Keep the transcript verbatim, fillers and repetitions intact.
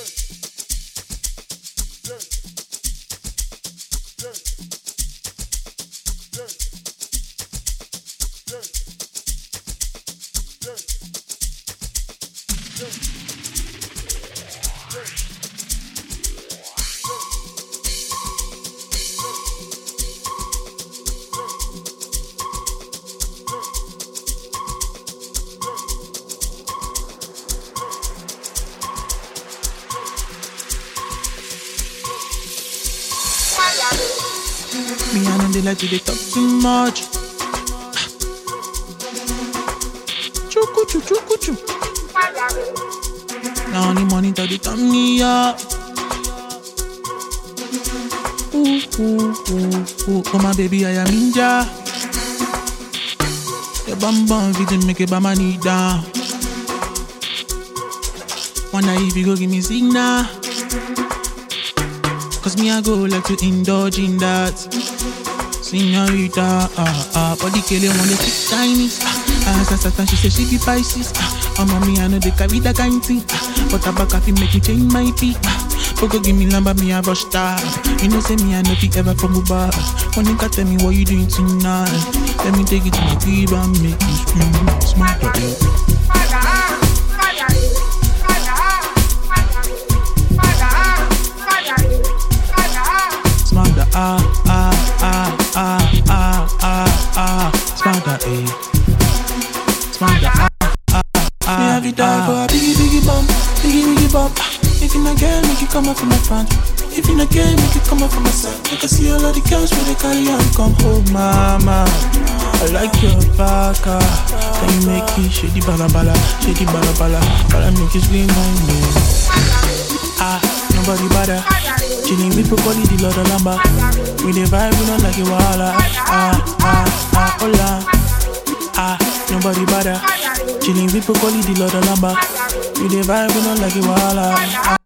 Me and them they like to they talk too much. Chuku chu chuku chu. Now only money till they turn me up. Ooh ooh ooh ooh. Oh my baby, I am ninja. Your bum bum fit make it by my knee down. Wonder if you go give me signal. Cause me I go like to indulge in that. Señorita, ah, ah, body killing when they speak Chinese. Ah, ah, ah, she say she be Pisces. Ah, oh, mommy, I know they carry that kind thing. Ah, but I back off, make me change my beat. Ah, go give me number, me I rush star. You know, say me I know if ever from Uber. When you can tell me what you doing tonight, let me take it to my crib and make you scream. Smart up, Smanda, ah, ah, ah, ah, ah, ah, ah, Smanda, eh. Smanda, ah, ah, ah. Me have you die for a biggie, biggie bump, biggie, biggie bump. If you not get, make it come up from my front. If you not get, make it come up from my side. I can see all of the girls when they carry on, come home, mama. I like your baka. Can you make it shady bala bala, shady bala bala, bala make it scream my name. Ah, nobody bother. Chilling with people, the Lord of Lamba. We the vibe, we don't like it, wala. Ah, ah, ah, hola. Ah, nobody bother. Chilling with people, the Lord of Lamba. We the vibe, we don't like it, wala. Ah.